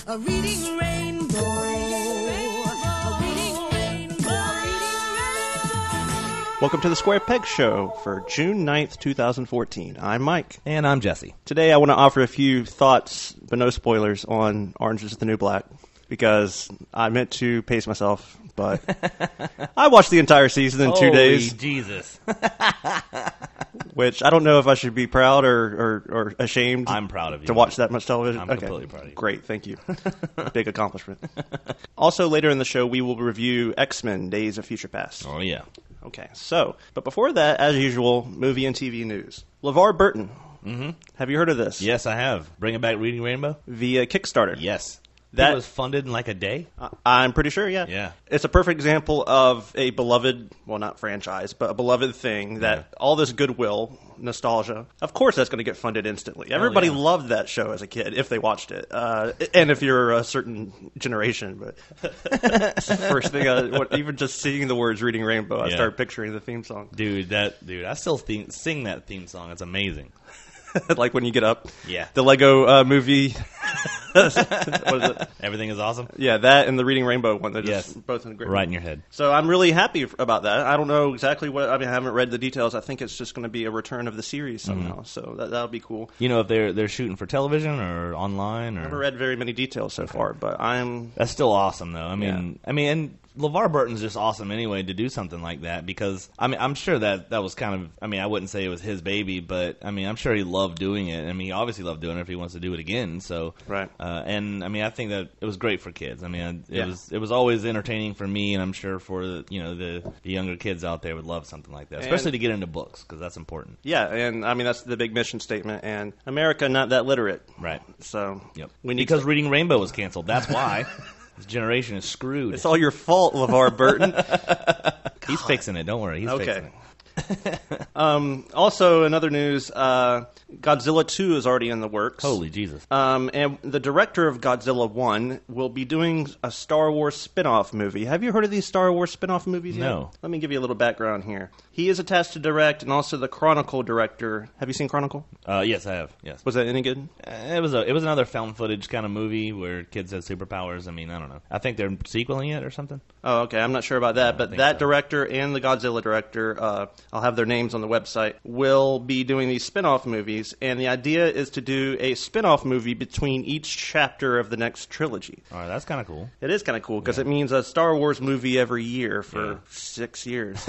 A reading rainbow. A reading rainbow. Welcome to the Square Peg Show for June 9th, 2014. I'm Mike. And I'm Jesse. Today I want to offer a few thoughts, but no spoilers, on Orange is the New Black, because I meant to pace myself, but I watched the entire season in 2 days. Holy Jesus. Which I don't know if I should be proud or ashamed. I'm proud of you. To watch that much television. I'm completely proud of you. Great, thank you. Big accomplishment. Also, later in the show, we will review X-Men: Days of Future Past. Oh, yeah. Okay, but before that, as usual, movie and TV news. LeVar Burton. Mm-hmm. Have you heard of this? Yes, I have. Bringing back Reading Rainbow? Via Kickstarter. Yes. That was funded in like a day? I'm pretty sure, yeah. Yeah. It's a perfect example of a beloved, well, not franchise, but a beloved thing that all this goodwill, nostalgia, of course that's going to get funded instantly. Everybody loved that show as a kid, if they watched it. And if you're a certain generation, but first thing, even just seeing the words Reading Rainbow, I started picturing the theme song. Dude, I still sing that theme song. It's amazing. Like when you get up. Yeah. The Lego movie. What is it? Everything is awesome? Yeah, that and the Reading Rainbow one. They're just both in great. Right in your head. So I'm really happy about that. I don't know exactly what. I mean, I haven't read the details. I think it's just going to be a return of the series somehow. Mm-hmm. So that'll be cool. You know if they're shooting for television or online? Or? I haven't read very many details so far, but That's still awesome, though. I mean, and LeVar Burton's just awesome anyway to do something like that because, I mean, I'm sure that was kind of, I mean, I wouldn't say it was his baby, but, I mean, I'm sure he loved doing it. I mean, he obviously loved doing it if he wants to do it again, so. Right. And, I mean, I think that it was great for kids. I mean, it was always entertaining for me, and I'm sure for, the younger kids out there would love something like that, especially to get into books, because that's important. Yeah, and, I mean, that's the big mission statement, and America not that literate. Right. So. Yep. Because Reading Rainbow was canceled, that's why. This generation is screwed. It's all your fault, LeVar Burton. He's fixing it. Don't worry. He's fixing it. Also, in other news, Godzilla 2 is already in the works. Holy Jesus. And the director of Godzilla 1 will be doing a Star Wars spin-off movie. Have you heard of these Star Wars spin-off movies yet? No. Let me give you a little background here. He is attached to direct and also the Chronicle director. Have you seen Chronicle? Yes, I have. Yes. Was that any good? It was another found footage kind of movie where kids had superpowers. I mean, I don't know. I think they're sequeling it or something. Oh, okay. I'm not sure about that, but that director and the Godzilla director, I'll have their names on the website, will be doing these spin-off movies, and the idea is to do a spin-off movie between each chapter of the next trilogy. All right, that's kind of cool. It is kind of cool, because it means a Star Wars movie every year for 6 years.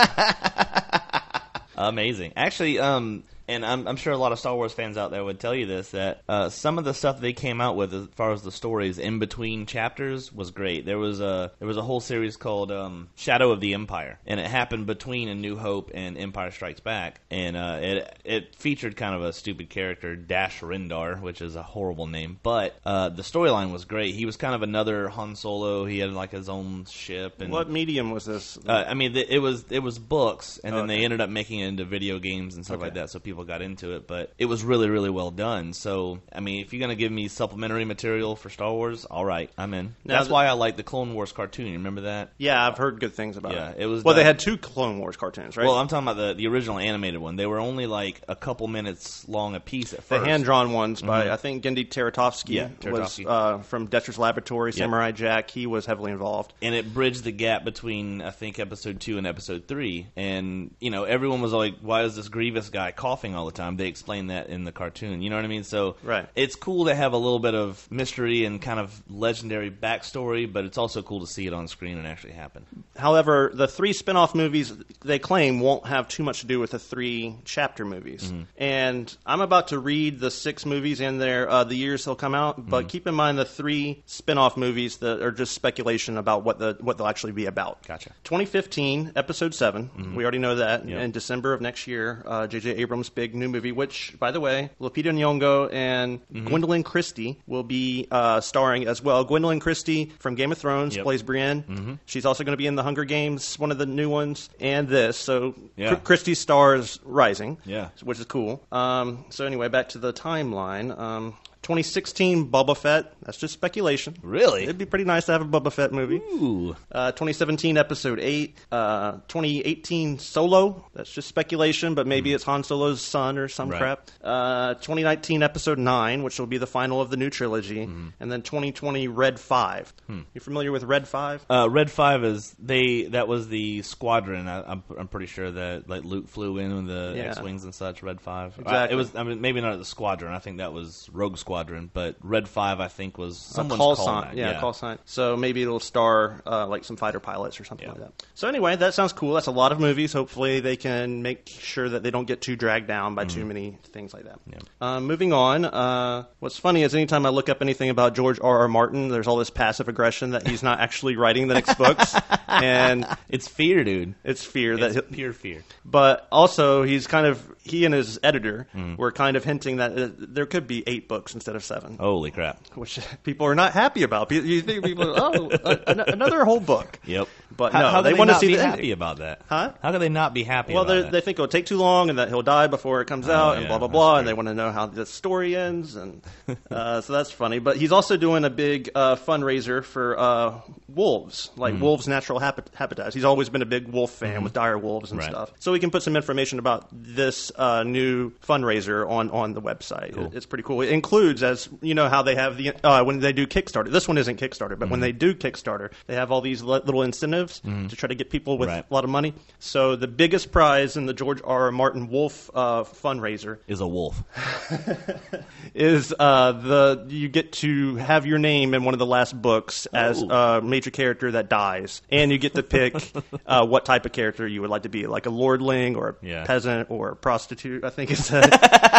Amazing. Actually, and I'm sure a lot of Star Wars fans out there would tell you this, that some of the stuff they came out with as far as the stories in between chapters was great. There was a whole series called Shadow of the Empire, and it happened between A New Hope and Empire Strikes Back, and it featured kind of a stupid character, Dash Rendar, which is a horrible name, but the storyline was great. He was kind of another Han Solo. He had like his own ship. And what medium was this? I mean, it was books, and then they ended up making it into video games and stuff like that, so people got into it, but it was really, really well done. So, I mean, if you're going to give me supplementary material for Star Wars, all right, I'm in. That's why I like the Clone Wars cartoon. You remember that? Yeah, I've heard good things about it. Yeah, it was. Well, they had 2 Clone Wars cartoons, right? Well, I'm talking about the original animated one. They were only like a couple minutes long a piece at first. The hand-drawn ones by, I think, Gendy Tartakovsky was from Dexter's Laboratory, Samurai Jack. He was heavily involved. And it bridged the gap between, I think, Episode 2 and Episode 3. And, everyone was like, why is this Grievous guy coughing all the time? They explained that in the cartoon. You know what I mean? So it's cool to have a little bit of mystery and kind of legendary backstory, but it's also cool to see it on screen and actually happen. However, the 3 spin-off movies, they claim, won't have too much to do with the 3 chapter movies. Mm-hmm. And I'm about to read the 6 movies and the years they'll come out, but keep in mind the 3 spin-off movies that are just speculation about what they'll actually be about. Gotcha. 2015, Episode 7. We already know that. Yep. In December of next year, J.J. Abrams' big new movie, which, by the way, Lupita Nyong'o and Gwendolyn Christie will be starring as well. Gwendolyn Christie from Game of Thrones plays Brienne. Mm-hmm. She's also going to be in the Hunger Games, one of the new ones, and this. So Christie's star is rising, which is cool. So anyway, back to the timeline. 2016, Boba Fett. That's just speculation. Really? It'd be pretty nice to have a Boba Fett movie. Ooh. 2017, Episode 8. 2018, Solo. That's just speculation, but maybe it's Han Solo's son or some Right. crap. 2019, Episode 9, which will be the final of the new trilogy. And then 2020, Red 5. You familiar with Red 5? Red 5 is that was the squadron. I'm pretty sure that like Luke flew in with the Yeah. X-wings and such. Red 5. Exactly. It was. I mean, maybe not the squadron. I think that was Rogue Squadron. But Red 5, I think, was A someone's call call sign. sign. Yeah, call sign. So maybe it'll star like some fighter pilots or something like that. So anyway, that sounds cool. That's a lot of movies. Hopefully they can make sure that they don't get too dragged down by too many things like that. Moving on. What's funny is anytime I look up anything about George R.R. Martin, there's all this passive aggression that he's not actually writing the next books. And It's fear, dude. it's fear that It's pure fear. but also, he and his editor were kind of hinting that there could be 8 books instead of 7, Holy crap. which people are not happy about. You think people, another whole book. Yep. But how, no, how they could want to not see be the happy ending. about that. Huh? How could they not be happy Well, about that? they think it'll take too long and that he'll die before it comes out and yeah, blah, blah, that's blah, true. and they want to know how the story ends. And so that's funny. But he's also doing a big fundraiser for wolves, like wolves' natural habitats. He's always been a big wolf fan with dire wolves and Right. stuff. So we can put some information about this new fundraiser on the website. Cool. It's pretty cool. It includes, as you know, how they have the when they do Kickstarter. This one isn't Kickstarter, but when they do Kickstarter, they have all these little incentives to try to get people with Right. a lot of money. So the biggest prize in the George R. R. Martin Wolf fundraiser Is a wolf. is you get to have your name in one of the last books as a major character that dies, and you get to pick what type of character you would like to be, like a lordling or a Yeah. peasant or a prostitute. I think it said.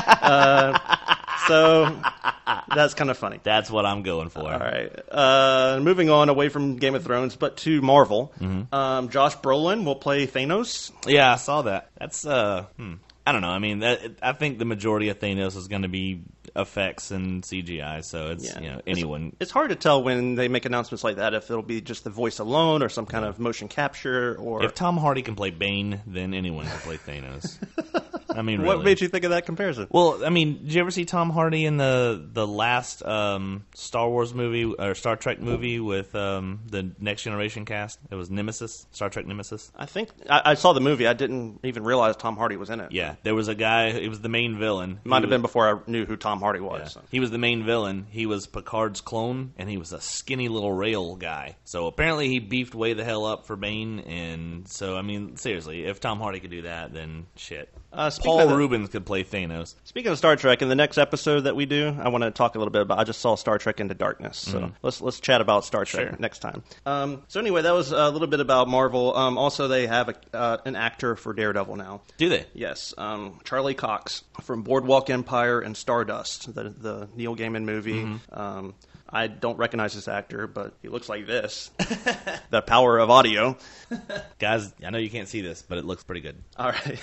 So that's kind of funny. That's what I'm going for. All right. Moving on away from Game of Thrones, but to Marvel. Josh Brolin will play Thanos. Yeah, I saw that. That's I don't know. I mean, I think the majority of Thanos is going to be effects and CGI. So it's anyone. It's hard to tell when they make announcements like that if it'll be just the voice alone or some kind of motion capture or. If Tom Hardy can play Bane, then anyone can play Thanos. I mean, What really. made you think of that comparison? Well, I mean, did you ever see Tom Hardy in the last Star Wars movie or Star Trek movie with the Next Generation cast? It was Nemesis, Star Trek Nemesis. I think I saw the movie. I didn't even realize Tom Hardy was in it. Yeah, there was a guy. He was the main villain. It might have been before I knew who Tom Hardy was. Yeah. So. He was the main villain. He was Picard's clone, and he was a skinny little rail guy. So apparently he beefed way the hell up for Bane, and so, I mean, seriously, if Tom Hardy could do that, then shit. Speaking Paul of the- Rubens could play Thanos. Speaking of Star Trek, in the next episode that we do, I want to talk a little bit about. I just saw Star Trek Into Darkness, so let's chat about Star Trek Sure. next time. So anyway, that was a little bit about Marvel. Also, they have an actor for Daredevil now. Do they? Yes, Charlie Cox from Boardwalk Empire and Stardust, the Neil Gaiman movie. I don't recognize this actor, but he looks like this. The power of audio. Guys, I know you can't see this, but it looks pretty good. All right.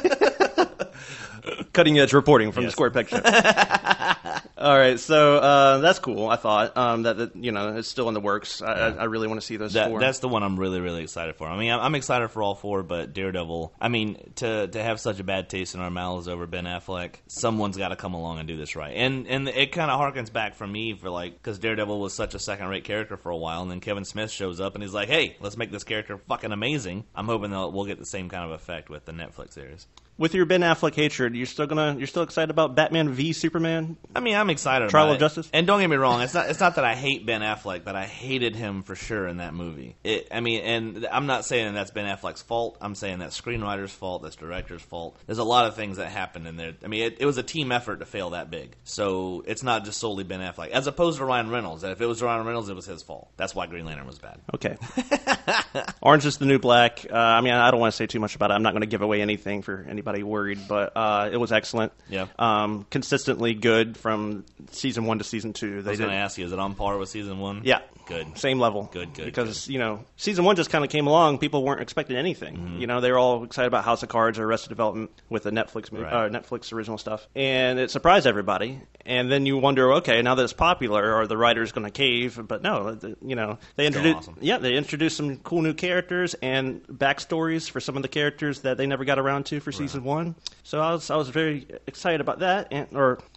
Cutting edge reporting from the Yes. Square Picture. All right, so that's cool. I thought that it's still in the works. I really want to see those four. That's the one I'm really, really excited for. I mean, I'm excited for all four, but Daredevil, I mean, to have such a bad taste in our mouths over Ben Affleck, someone's got to come along and do this right. And it kind of harkens back for me for because Daredevil was such a second-rate character for a while, and then Kevin Smith shows up and he's like, hey, let's make this character fucking amazing. I'm hoping that we'll get the same kind of effect with the Netflix series. With your Ben Affleck hatred, you're still excited about Batman v Superman? I mean, I'm excited Trial about of it. Justice? And don't get me wrong, it's not that I hate Ben Affleck, but I hated him for sure in that movie. And I'm not saying that's Ben Affleck's fault. I'm saying that's screenwriter's fault, that's director's fault. There's a lot of things that happened in there. I mean, it was a team effort to fail that big. So it's not just solely Ben Affleck. As opposed to Ryan Reynolds. That if it was Ryan Reynolds, it was his fault. That's why Green Lantern was bad. Okay. Orange is the New Black. I mean, I don't want to say too much about it. I'm not going to give away anything for anybody worried, but it was excellent. Yeah. Consistently good from season 1 to season 2. I was going to ask you, is it on par with season 1? Yeah. Good. Same level. Good. Because, season 1 just kind of came along. People weren't expecting anything. They were all excited about House of Cards or Arrested Development with the Netflix movie, Right. Netflix original stuff. And it surprised everybody. And then you wonder, okay, now that it's popular, are the writers going to cave? But no, they introduced awesome. they introduced some cool new characters and backstories for some of the characters that they never got around to for season 1. So I was very excited about that,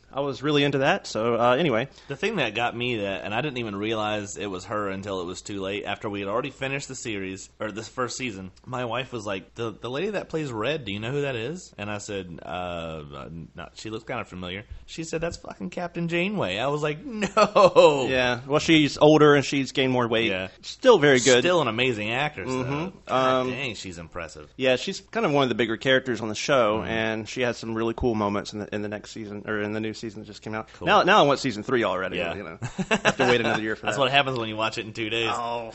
I was really into that. So anyway, The thing that got me that, and I didn't even realize it was her until it was too late. After we had already finished the series, or this first season, my wife was like, the lady that plays Red, do you know who that is? And I said, no, she looks kind of familiar. She said, that's fucking Captain Janeway. I was like, no. yeah. Well, she's older and she's gained more weight. Yeah. Still very good. Still an amazing actress, though. God dang, she's impressive. Yeah, she's kind of one of the bigger characters on the show, and she has some really cool moments in the next season, or in the new season that just came out. Cool. Now I want season 3 already. Yeah. You know, have to wait another year for That's that. what happens when you watch it in 2 days. Oh.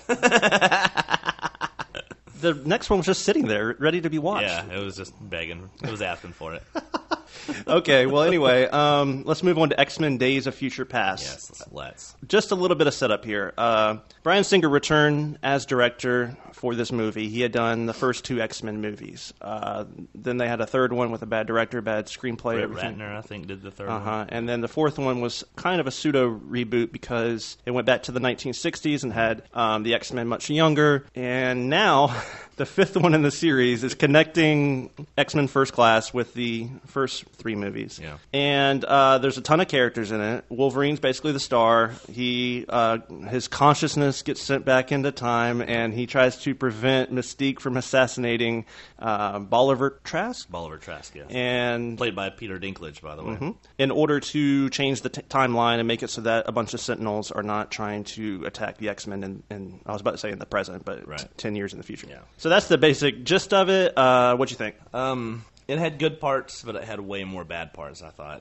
The next one was just sitting there, ready to be watched. Yeah, it was just begging. It was asking for it. Okay, well, anyway, let's move on to X-Men Days of Future Past. Yes, let's. Just a little bit of setup here. Bryan Singer returned as director for this movie. He had done the first 2 X-Men movies. Then they had a third one with a bad director, bad screenplay. Brett everything. Ratner, I think, did the third one. And then the fourth one was kind of a pseudo reboot because it went back to the 1960s and had the X-Men much younger. And now the fifth one in the series is connecting X-Men First Class with the first 3 movies. Yeah. And there's a ton of characters in it. Wolverine's basically the star. His consciousness gets sent back into time, and he tries to prevent Mystique from assassinating Bolivar Trask. Bolivar Trask, yes. And Played by Peter Dinklage, by the way. in order to change the timeline and make it so that a bunch of Sentinels are not trying to attack the X-Men in I was about to say in the present, but Right. 10 years in the future. Yeah. So that's the basic gist of it. What'd you think? It had good parts, but it had way more bad parts, I thought.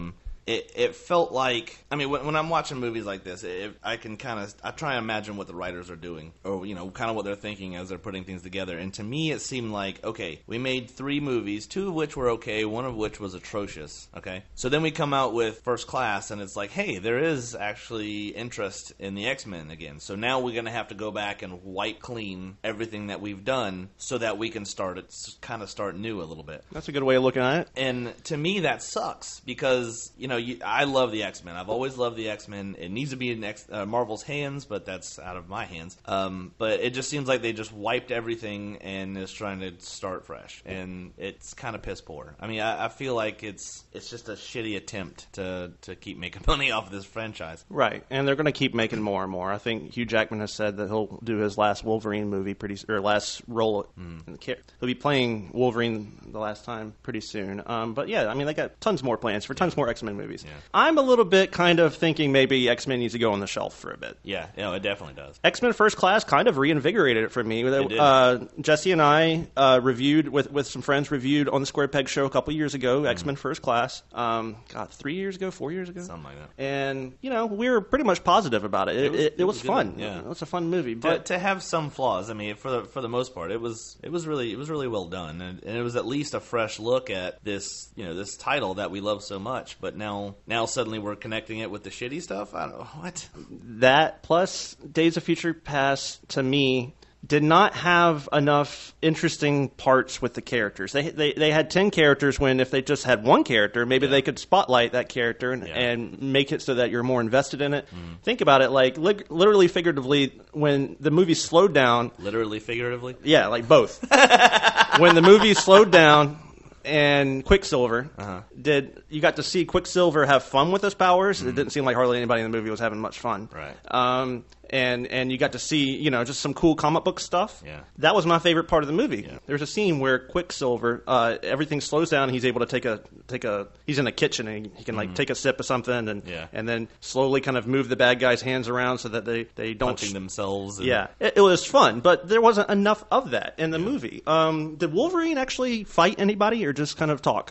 It felt like, I mean, when I'm watching movies like this, I try and imagine what the writers are doing, or, kind of what they're thinking as they're putting things together. And to me, it seemed like, okay, we made 3 movies, 2 of which were okay, 1 of which was atrocious, okay? So then we come out with First Class, and it's like, hey, there is actually interest in the X-Men again. So now we're going to have to go back and wipe clean everything that we've done so that we can start new a little bit. That's a good way of looking at it. And to me, that sucks because, I love the X-Men. I've always loved the X-Men. It needs to be in Marvel's hands, but that's out of my hands. But it just seems like they just wiped everything and is trying to start fresh. And it's kind of piss poor. I mean, I feel like it's just a shitty attempt to keep making money off of this franchise. Right, and they're going to keep making more and more. I think Hugh Jackman has said that he'll do his last Wolverine movie last role. He'll be playing Wolverine the last time pretty soon. But yeah, I mean, they got tons more plans for tons more X-Men movies. Yeah. I'm a little bit kind of thinking maybe X-Men needs to go on the shelf for a bit. Yeah, it definitely does. X-Men First Class kind of reinvigorated it for me. did. Jesse and I reviewed with some friends reviewed on the Square Peg Show a couple years ago. X-Men First Class. 3 years ago, 4 years ago, Something like that. and we were pretty much positive about it. It was good. fun. Yeah. It was a fun movie. But But to have some flaws, I mean, for the most part, it was really well done, and it was at least a fresh look at this this title that we love so much. But now suddenly we're connecting it with the shitty stuff. I don't know what. that plus Days of Future Past to me did not have enough interesting parts with the characters. They had 10 characters when if they just had one character, maybe they could spotlight that character and make it so that you're more invested in it. Think about it, like literally, figuratively, when the movie slowed down. Literally, figuratively. Yeah, like both. When the movie slowed down and Quicksilver, did you got to see Quicksilver have fun with his powers? It didn't seem like hardly anybody in the movie was having much fun. Right. And you got to see, just some cool comic book stuff. Yeah. That was my favorite part of the movie. Yeah. There's a scene where Quicksilver, everything slows down. And he's able to take a. He's in a kitchen and he can take a sip of something and then slowly kind of move the bad guys' hands around so that they don't Punching themselves. Yeah, it was fun, but there wasn't enough of that in the movie. Did Wolverine actually fight anybody or just kind of talk?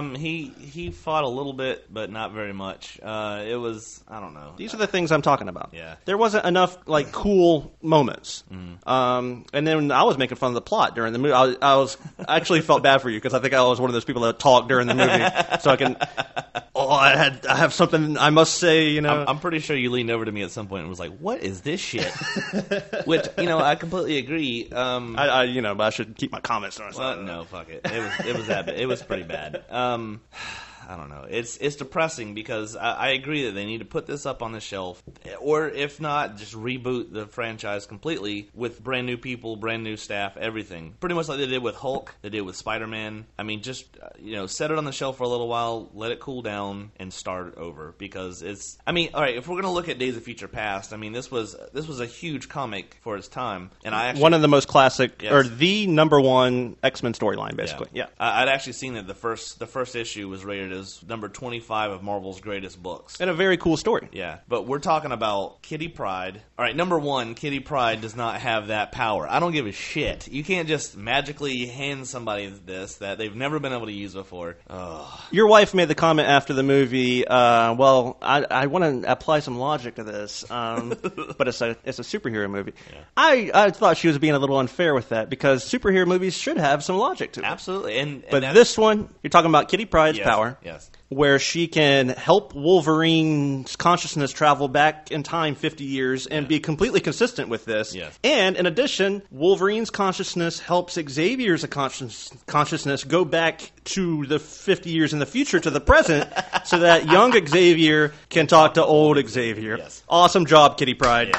He fought a little bit, but not very much. It was, I don't know. These are the things I'm talking about. Yeah. There wasn't enough cool moments. And then I was making fun of the plot during the movie. I actually felt bad for you because I think I was one of those people that talked during the movie, so I can. Oh, I have something I must say. I'm pretty sure you leaned over to me at some point and was like, "What is this shit?" Which I completely agree. but I should keep my comments to myself. Well, no, fuck it. It was that. It was pretty bad. I don't know. It's depressing because I agree that they need to put this up on the shelf, or if not, just reboot the franchise completely with brand new people, brand new staff, everything. Pretty much like they did with Hulk, they did with Spider-Man. I mean, just set it on the shelf for a little while, let it cool down, and start over. Because it's, I mean, all right, if we're gonna look at Days of Future Past, I mean, this was a huge comic for its time, and I actually, one of the most classic, Yes. or the number one X-Men storyline, basically. Yeah. I'd actually seen that the first issue was rated as number 25 of Marvel's greatest books. And a very cool story. Yeah, but we're talking about Kitty Pryde. All right, number one, Kitty Pryde does not have that power. I don't give a shit. You can't just magically hand somebody this that they've never been able to use before. Ugh. Your wife made the comment after the movie, well, I want to apply some logic to this, but it's a superhero movie. Yeah. I thought she was being a little unfair with that, because superhero movies should have some logic to them. Absolutely. And But that's- this one, you're talking about Kitty Pryde's yes, power, Yes. where she can help Wolverine's consciousness travel back in time 50 years and be completely consistent with this. Yes. And in addition, Wolverine's consciousness helps Xavier's consciousness go back to the 50 years in the future to the present so that young Xavier can talk to old Xavier. Yes. Awesome job, Kitty Pryde.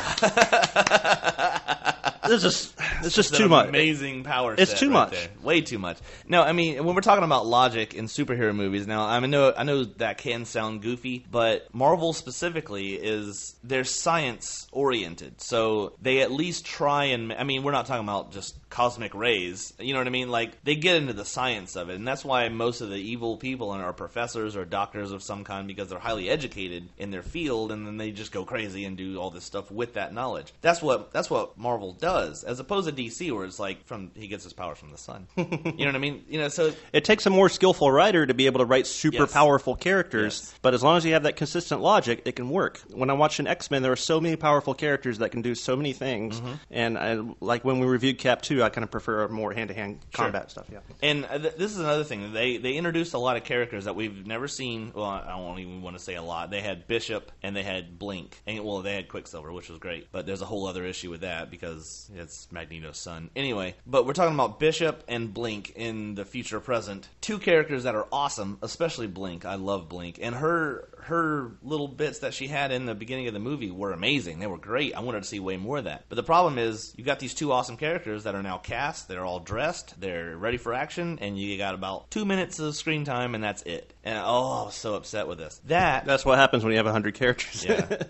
This is just too much. Amazing power. It's set too right much. there. Way too much. No, I mean, when we're talking about logic in superhero movies, now I know that can sound goofy, but Marvel specifically they're science oriented, so they at least try and. I mean, we're not talking about just cosmic rays. You know what I mean? Like, they get into the science of it, and that's why most of the evil people are professors or doctors of some kind, because they're highly educated in their field, and then they just go crazy and do all this stuff with that knowledge. That's what Marvel does, as opposed to DC, where it's like he gets his powers from the sun. You know what I mean? So it takes a more skillful writer to be able to write super Yes. powerful characters, Yes. but as long as you have that consistent logic, it can work. When I watch an X-Men, there are so many powerful characters that can do so many things, and like when we reviewed Cap 2, I kind of prefer more hand-to-hand combat stuff. Yeah. And this is another thing. They introduced a lot of characters that we've never seen. Well, I don't even want to say a lot. They had Bishop and they had Blink. And, well, they had Quicksilver, which was great. But there's a whole other issue with that because it's Magneto's son. Anyway, but we're talking about Bishop and Blink in the future present. Two characters that are awesome, especially Blink. I love Blink. And her little bits that she had in the beginning of the movie were amazing. They were great. I wanted to see way more of that. But the problem is, you've got these two awesome characters that are now cast. They're all dressed. They're ready for action. And you got about 2 minutes of screen time, and that's it. And I was so upset with this. That's what happens when you have 100 characters.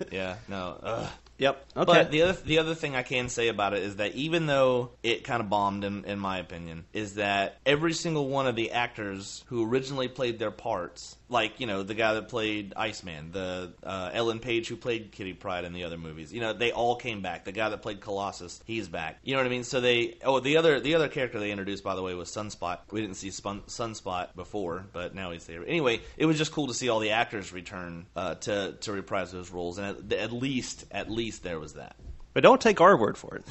No. Yep. Okay. But the other thing I can say about it is that even though it kind of bombed, in my opinion, is that every single one of the actors who originally played their parts, like, the guy that played Iceman, the Ellen Page who played Kitty Pryde in the other movies, they all came back. The guy that played Colossus, he's back. You know what I mean? So the other character they introduced, by the way, was Sunspot. We didn't see Sunspot before, but now he's there. Anyway, it was just cool to see all the actors return to reprise those roles, and at least there was that. But don't take our word for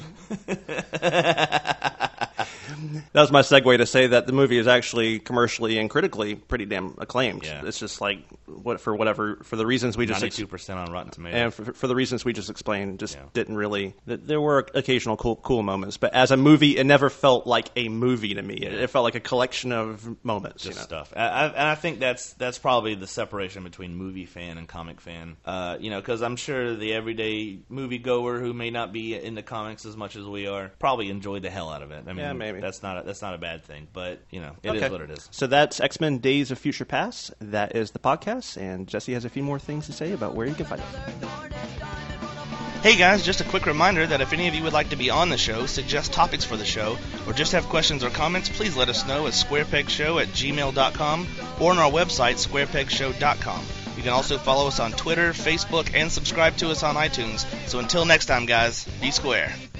it. That was my segue to say that the movie is actually commercially and critically pretty damn acclaimed. Yeah. It's just like for the reasons we just 92% on Rotten Tomatoes. and for the reasons we just explained, just Yeah. didn't really. There were occasional cool moments, but as a movie, it never felt like a movie to me. It felt like a collection of moments. Just stuff. And I think that's probably the separation between movie fan and comic fan. Because I'm sure the everyday moviegoer who may not be into comics as much as we are probably enjoyed the hell out of it. I mean, Yeah, maybe. that's not a bad thing, but it is Okay. what it is. So that's X-Men Days of Future Past. That is the podcast, and Jesse has a few more things to say about where you can find us. Hey guys, just a quick reminder that if any of you would like to be on the show, suggest topics for the show, or just have questions or comments, please let us know at squarepegshow@gmail.com or on our website, squarepegshow.com. You can also follow us on Twitter, Facebook, and subscribe to us on iTunes. So until next time, guys, be square.